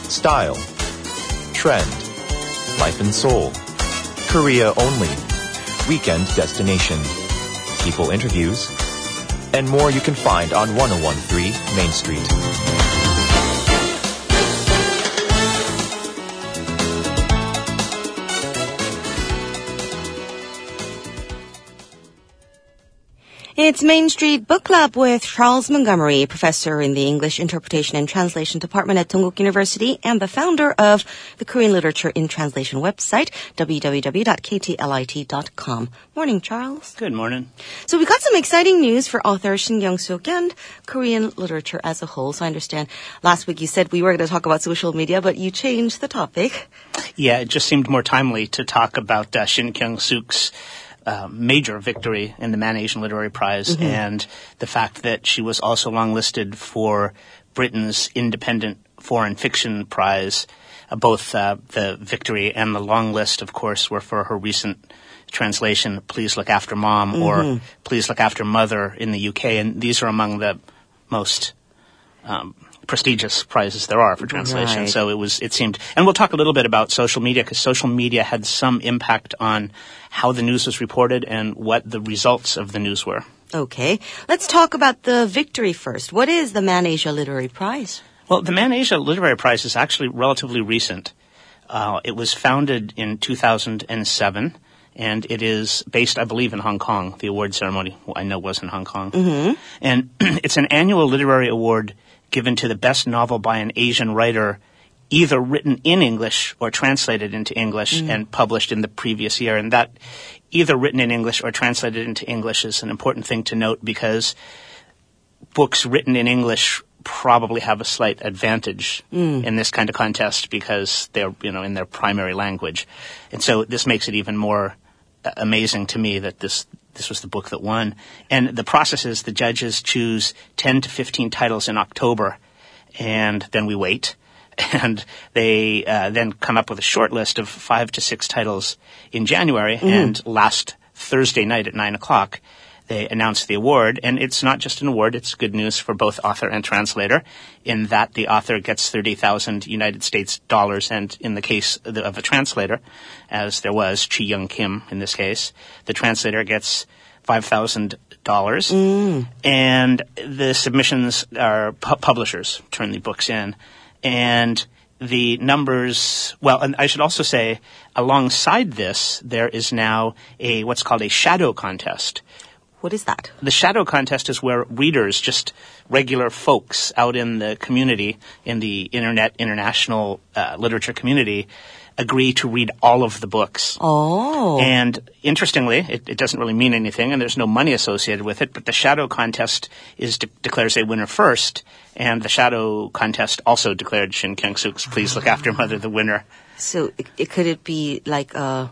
style, trend, life and soul, Korea only, weekend destination, people interviews, and more you can find on 1013 Main Street. It's Main Street Book Club with Charles Montgomery, professor in the English Interpretation and Translation Department at Dongguk University and the founder of the Korean Literature in Translation website, www.ktlit.com. Morning, Charles. Good morning. So we got some exciting news for author Shin Kyung-suk and Korean literature as a whole. So I understand last week you said we were going to talk about social media, but you changed the topic. Yeah, it just seemed more timely to talk about Shin Kyung-suk's major victory in the Man Asian Literary Prize and the fact that she was also longlisted for Britain's Independent Foreign Fiction Prize. Both the victory and the long list, of course, were for her recent translation, Please Look After Mom, or Please Look After Mother in the UK. And these are among the most prestigious prizes there are for translation. Right. So it seemed, and we'll talk a little bit about social media, because social media had some impact on how the news was reported and what the results of the news were. Okay. Let's talk about the victory first. What is the Man Asia Literary Prize? Well, the Man Asia Literary Prize is actually relatively recent. It was founded in 2007, and it is based, I believe, in Hong Kong. The award ceremony, I know, was in Hong Kong. And it's an annual literary award given to the best novel by an Asian writer, either written in English or translated into English and published in the previous year. And that either written in English or translated into English is an important thing to note, because books written in English probably have a slight advantage in this kind of contest, because they're, in their primary language. And so this makes it even more amazing to me that this was the book that won. And the process is the judges choose 10 to 15 titles in October, and then we wait. And they then come up with a short list of 5 to 6 titles in January, and last Thursday night at 9 o'clock, they announce the award. And it's not just an award, it's good news for both author and translator, in that the author gets 30,000 United States dollars, and in the case of a translator, as there was Chi Young Kim in this case, the translator gets $5,000, and the submissions are publishers turn the books in. And the numbers, well, and I should also say, alongside this, there is now what's called a shadow contest. What is that? The shadow contest is where readers, just regular folks out in the community, in the international literature community, agree to read all of the books. Oh. And interestingly, it doesn't really mean anything, and there's no money associated with it, but the shadow contest declares a winner first, and the shadow contest also declared Shin Kyung-suk's Please Look After Mother the winner. So could it be like a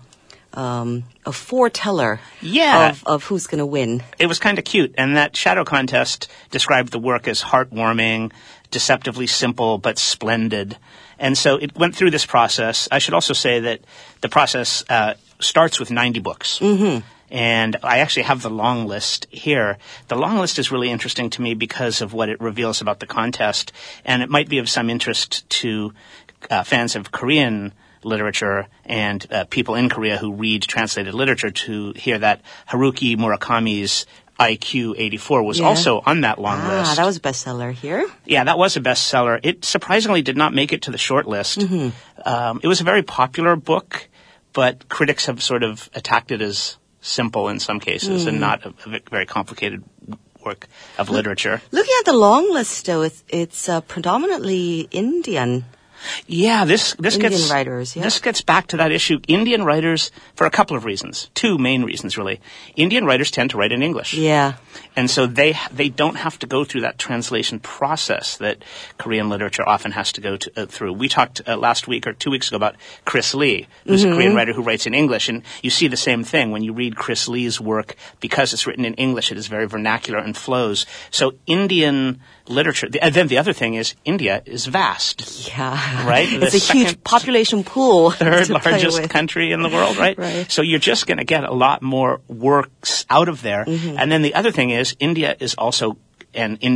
foreteller of who's going to win? It was kind of cute, and that shadow contest described the work as heartwarming, deceptively simple, but splendid. And so it went through this process. I should also say that the process starts with 90 books. And I actually have the long list here. The long list is really interesting to me because of what it reveals about the contest, and it might be of some interest to fans of Korean literature and people in Korea who read translated literature to hear that Haruki Murakami's IQ 84 was also on that long list. That was a bestseller here. Yeah, that was a bestseller. It surprisingly did not make it to the short list. It was a very popular book, but critics have sort of attacked it as simple in some cases and not a very complicated work of literature. Looking at the long list, though, it's predominantly Indian. Yeah, this Indian gets writers. Yeah. This gets back to that issue. Indian writers, for a couple of reasons, 2 main reasons really. Indian writers tend to write in English. Yeah. And so they don't have to go through that translation process that Korean literature often has to go through. We talked last week or 2 weeks ago about Chris Lee, who's a Korean writer who writes in English, and you see the same thing when you read Chris Lee's work. Because it's written in English, it is very vernacular and flows. So Indian literature, and then the other thing is India is vast. Yeah. Right? It's a huge population pool. Third largest country in the world, right? Right. So you're just going to get a lot more works out of there. And then the other thing is India is also, and Indian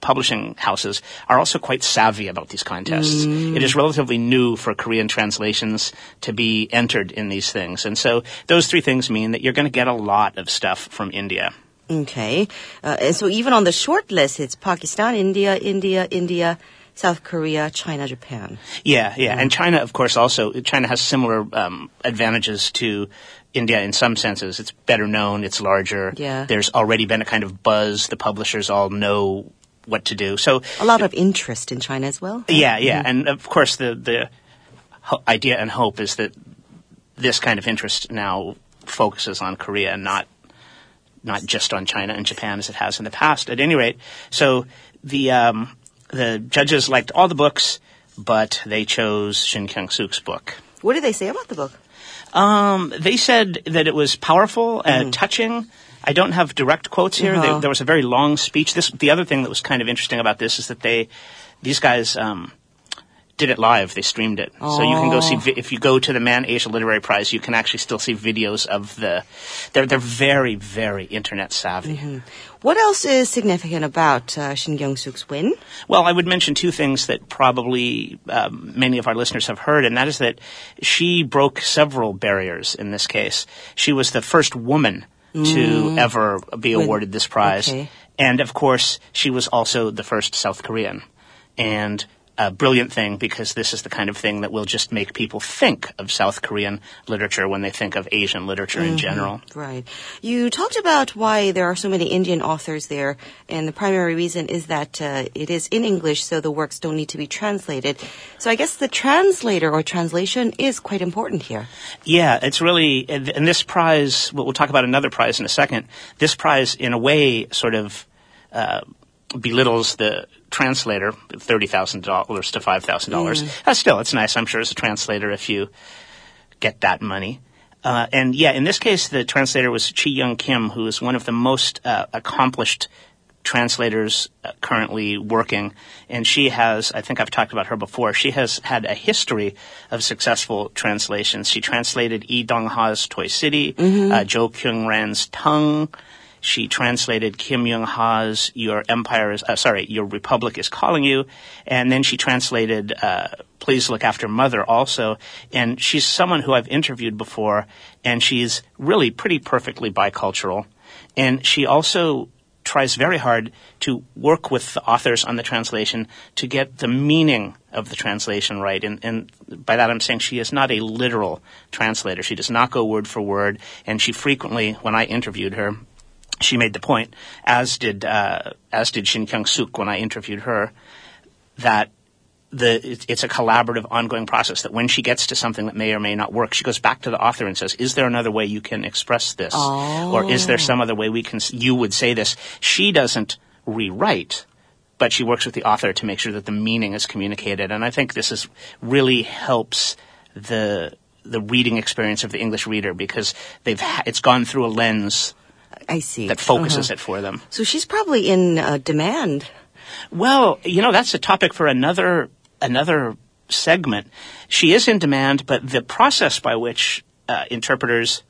publishing houses are also quite savvy about these contests. It is relatively new for Korean translations to be entered in these things. And so those three things mean that you're going to get a lot of stuff from India. Okay. And so even on the short list, it's Pakistan, India, South Korea, China, Japan. Yeah. And China, of course, China has similar advantages to India in some senses. It's better known, it's larger. Yeah. There's already been a kind of buzz. The publishers all know what to do. So a lot of interest in China as well. Yeah. And of course, the idea and hope is that this kind of interest now focuses on Korea, not just on China and Japan as it has in the past. At any rate, so the judges liked all the books, but they chose Shin Kyung-suk's book. What did they say about the book? They said that it was powerful and touching. I don't have direct quotes here. There was a very long speech. The other thing that was kind of interesting about this is that these guys did it live. They streamed it. So you can go see, if you go to the Man Asia Literary Prize, you can actually still see videos of they're very, very internet savvy. What else is significant about Shin Kyung-suk's win? Well, I would mention two things that probably many of our listeners have heard, and that is that she broke several barriers in this case. She was the first woman to ever be awarded this prize. Okay. And, of course, she was also the first South Korean. And a brilliant thing, because this is the kind of thing that will just make people think of South Korean literature when they think of Asian literature in general. Right. You talked about why there are so many Indian authors there, and the primary reason is that it is in English, so the works don't need to be translated. So I guess the translator or translation is quite important here. Yeah, it's really, and this prize, we'll talk about another prize in a second, this prize in a way sort of belittles the translator, $30,000 to $5,000. Still, it's nice, I'm sure, as a translator if you get that money. And in this case, the translator was Chi Young Kim, who is one of the most accomplished translators currently working. And she has, I think I've talked about her before, she has had a history of successful translations. She translated Lee Dong-ha's Toy City, Jo Kyung-ran's Tongue. She translated Kim Young-ha's Your Republic is Calling You. And then she translated Please Look After Mother also. And she's someone who I've interviewed before, and she's really pretty perfectly bicultural. And she also tries very hard to work with the authors on the translation to get the meaning of the translation right. And by that I'm saying she is not a literal translator. She does not go word for word. And she frequently, when I interviewed her, she made the point, as did Shin Kyung-suk when I interviewed her, that it's a collaborative, ongoing process, that when she gets to something that may or may not work, she goes back to the author and says, is there another way you can express this? Or is there some other way you would say this? She doesn't rewrite, but she works with the author to make sure that the meaning is communicated. And I think this really helps the reading experience of the English reader, because it's gone through a lens I see. that focuses it for them. So she's probably in demand. Well, that's a topic for another segment. She is in demand, but the process by which interpreters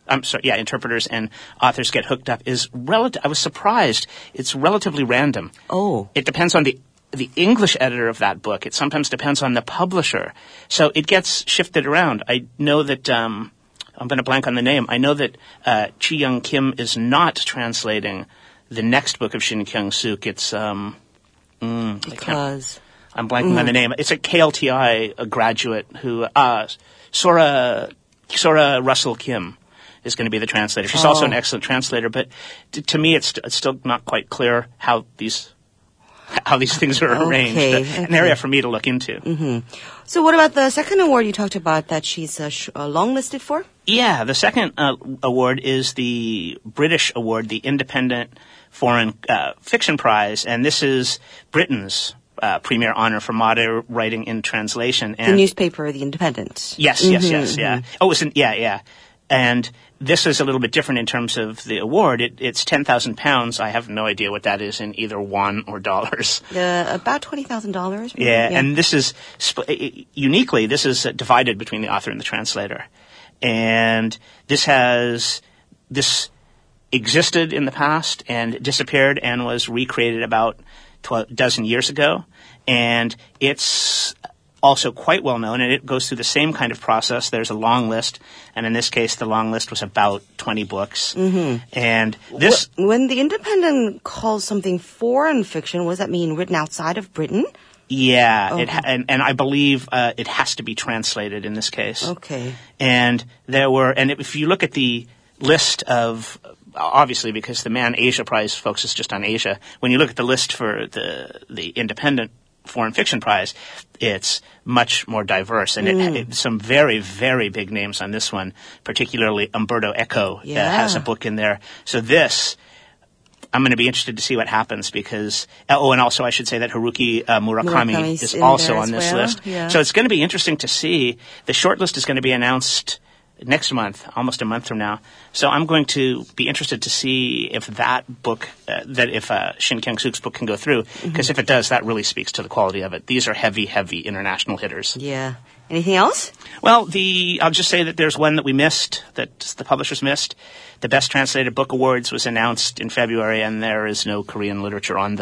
and authors get hooked up is I was surprised. It's relatively random. Oh. It depends on the English editor of that book. It sometimes depends on the publisher. So it gets shifted around. I know that I'm going to blank on the name. I know that Chi Young Kim is not translating the next book of Shin Kyung-suk. It's because I'm blanking on the name. It's a KLTI graduate who Sora Russell Kim is going to be the translator. She's also an excellent translator, but to me, it's still not quite clear how these things are arranged. An area for me to look into. So what about the second award you talked about that she's longlisted for? Yeah, the second award is the British award, the Independent Foreign Fiction Prize, and this is Britain's premier honor for modern writing in translation. And the newspaper, The Independent. Yes. Oh, and this is a little bit different in terms of the award. It's £10,000. I have no idea what that is in either won or dollars. About $20,000. Yeah, and this is uniquely divided between the author and the translator. And this existed in the past and disappeared and was recreated about dozen years ago, and it's also quite well known, and it goes through the same kind of process. There's a long list, and in this case, the long list was about 20 books. Mm-hmm. And this... When The Independent calls something foreign fiction, what does that mean? Written outside of Britain? Yeah, and I believe it has to be translated in this case. Okay. And if you look at the list of... Obviously, because the Man Asia Prize focuses just on Asia, when you look at the list for the Independent Foreign Fiction Prize, it's much more diverse. And it some very, very big names on this one, particularly Umberto Eco has a book in there. So this, I'm going to be interested to see what happens because, and also I should say that Haruki Murakami is also on this list. Yeah. So it's going to be interesting to see. The shortlist is going to be announced next month, almost a month from now. So I'm going to be interested to see if that book, if Shin Kyung-suk's book can go through, because if it does, that really speaks to the quality of it. These are heavy, heavy international hitters. Yeah. Anything else? Well, I'll just say that there's one that we missed, that the publishers missed. The Best Translated Book Awards was announced in February, and there is no Korean literature on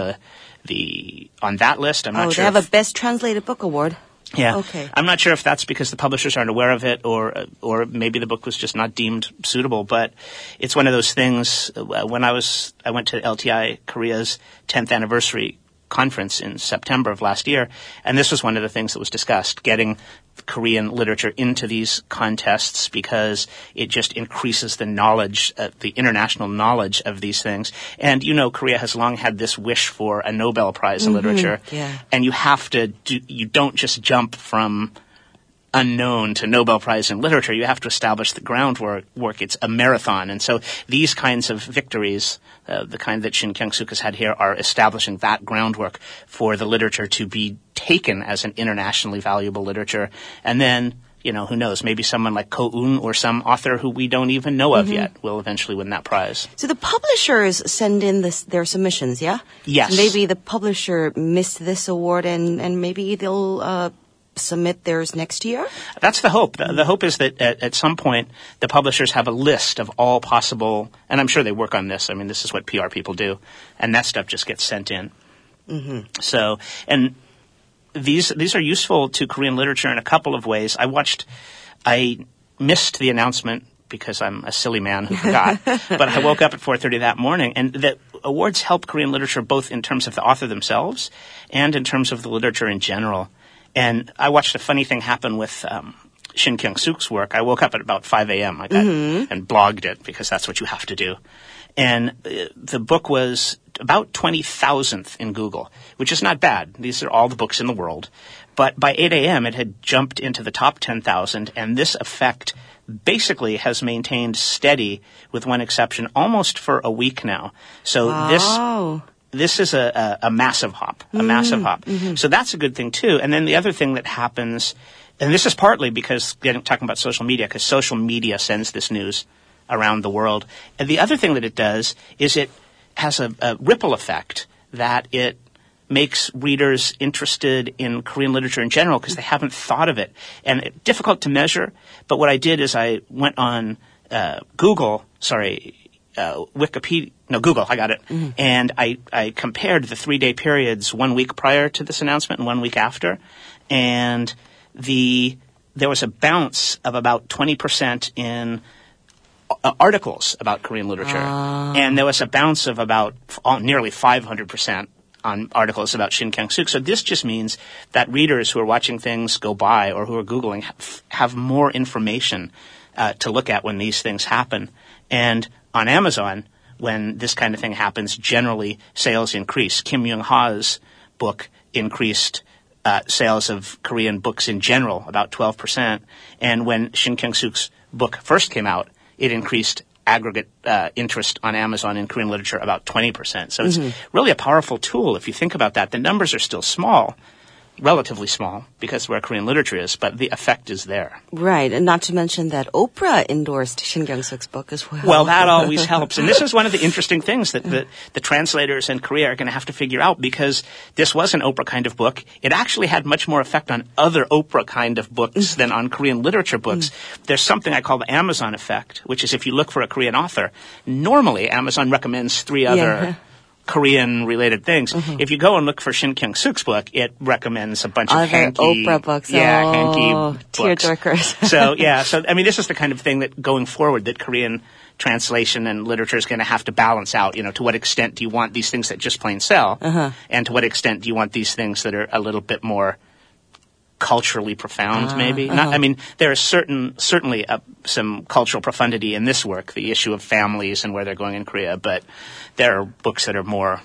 on that list. I'm not sure. They have a Best Translated Book Award. Yeah. Okay. I'm not sure if that's because the publishers aren't aware of it or maybe the book was just not deemed suitable, but it's one of those things. When I went to LTI Korea's 10th anniversary conference in September of last year, and this was one of the things that was discussed, getting Korean literature into these contests because it just increases the knowledge, the international knowledge of these things. And, Korea has long had this wish for a Nobel Prize in literature. Yeah. And you don't just jump from unknown to Nobel Prize in literature. You have to establish the groundwork. It's a marathon. And so these kinds of victories, the kind that Shin Kyung-suk has had here, are establishing that groundwork for the literature to be taken as an internationally valuable literature. And then, who knows, maybe someone like Ko Un or some author who we don't even know of yet will eventually win that prize. So the publishers send in their submissions, yeah? Yes. So maybe the publisher missed this award and maybe they'll submit theirs next year? That's the hope. The hope is that at some point the publishers have a list of all possible, and I'm sure they work on this. I mean, this is what PR people do, and that stuff just gets sent in. Mm-hmm. So, and these are useful to Korean literature in a couple of ways. I missed the announcement because I'm a silly man who forgot, but I woke up at 4:30 that morning, and the awards help Korean literature both in terms of the author themselves and in terms of the literature in general. And I watched a funny thing happen with Shin Kyung-suk's work. I woke up at about 5 a.m. And blogged it because that's what you have to do. And the book was about 20,000th in Google, which is not bad. These are all the books in the world. But by 8 a.m., it had jumped into the top 10,000, and this effect basically has maintained steady, with one exception, almost for a week now. So wow. This is a massive hop, massive hop. Mm-hmm. So that's a good thing, too. And then the other thing that happens, and this is partly because, talking about social media, because social media sends this news around the world. And the other thing that it does is it has a ripple effect that it makes readers interested in Korean literature in general because they haven't thought of it. And difficult to measure, but what I did is I went on Google, I got it. Mm-hmm. And I compared the 3-day periods 1 week prior to this announcement and 1 week after. And there was a bounce of about 20% in articles about Korean literature. And there was a bounce of about nearly 500% on articles about Shin Kyung-suk. So this just means that readers who are watching things go by or who are Googling have more information to look at when these things happen. And on Amazon, when this kind of thing happens, generally sales increase. Kim Young-ha's book increased sales of Korean books in general about 12%. And when Shin Kyung-suk's book first came out, it increased aggregate interest on Amazon in Korean literature about 20%. So it's really a powerful tool if you think about that. The numbers are still small, relatively small, because where Korean literature is, but the effect is there. Right, and not to mention that Oprah endorsed Shin Kyung-suk's book as well. Well, that always helps. And this is one of the interesting things that the translators in Korea are going to have to figure out, because this was an Oprah kind of book. It actually had much more effect on other Oprah kind of books than on Korean literature books. There's something I call the Amazon effect, which is if you look for a Korean author, normally Amazon recommends 3 other Korean-related things. If you go and look for Shin Kyung-suk's book, it recommends a bunch of hanky... Oprah books. hanky books. Tearjerkers. So, I mean, this is the kind of thing that going forward that Korean translation and literature is going to have to balance out. To what extent do you want these things that just plain sell? And to what extent do you want these things that are a little bit more culturally profound, maybe? There is certainly some cultural profundity in this work, the issue of families and where they're going in Korea, but there are books that are more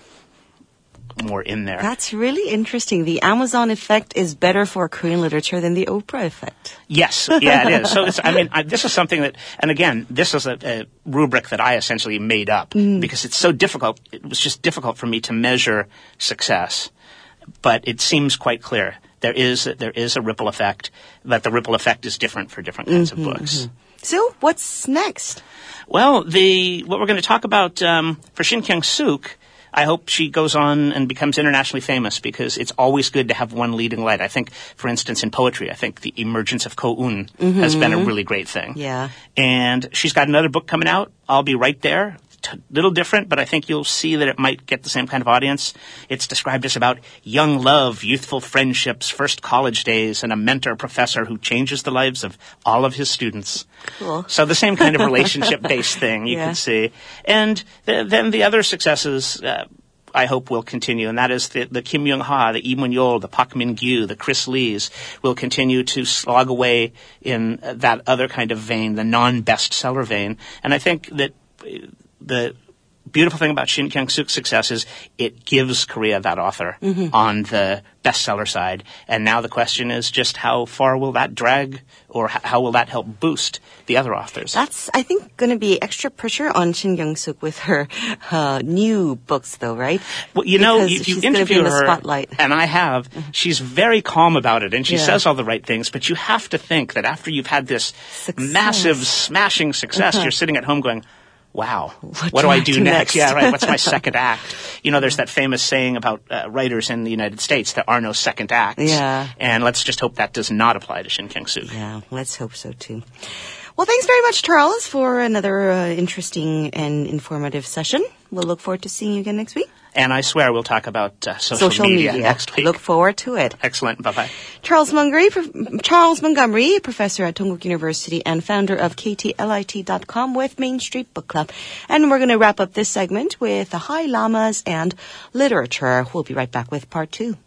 in there. That's really interesting. The Amazon effect is better for Korean literature than the Oprah effect. Yes, yeah, it is. So this is something that, and again, this is a rubric that I essentially made up because it's so difficult. It was just difficult for me to measure success, but it seems quite clear. There is a ripple effect, but the ripple effect is different for different kinds of books. So, what's next? Well, what we're going to talk about for Shin Kyung-suk, I hope she goes on and becomes internationally famous because it's always good to have one leading light. I think, for instance, in poetry, I think the emergence of Ko-un has been a really great thing. Yeah. And she's got another book coming out. I'll be right there. Little different, but I think you'll see that it might get the same kind of audience. It's described as about young love, youthful friendships, first college days, and a mentor professor who changes the lives of all of his students. Cool. So the same kind of relationship-based thing you can see. And then the other successes, I hope will continue, and that is the Kim Young-ha, the Lee Mun-yeol, the Park Min-gyu, the Chris Lees will continue to slog away in that other kind of vein, the non-bestseller vein. And I think that the beautiful thing about Shin Kyung-suk's success is it gives Korea that author on the bestseller side. And now the question is just how far will that drag or how will that help boost the other authors? That's, I think, going to be extra pressure on Shin Kyung-suk with her new books, though, right? Well, if you in interview the her, spotlight. and I have, she's very calm about it, and she says all the right things, but you have to think that after you've had this massive, smashing success, you're sitting at home going, wow, what do I do next? Yeah, right. What's my second act? There's that famous saying about writers in the United States, there are no second acts. Yeah. And let's just hope that does not apply to Shin Kyung-suk. Yeah, let's hope so too. Well, thanks very much, Charles, for another interesting and informative session. We'll look forward to seeing you again next week. And I swear we'll talk about social media next week. Look forward to it. Excellent. Bye-bye. Charles Montgomery, professor at Dongguk University and founder of KTLIT.com with Main Street Book Club. And we're going to wrap up this segment with the High Lamas and literature. We'll be right back with part 2.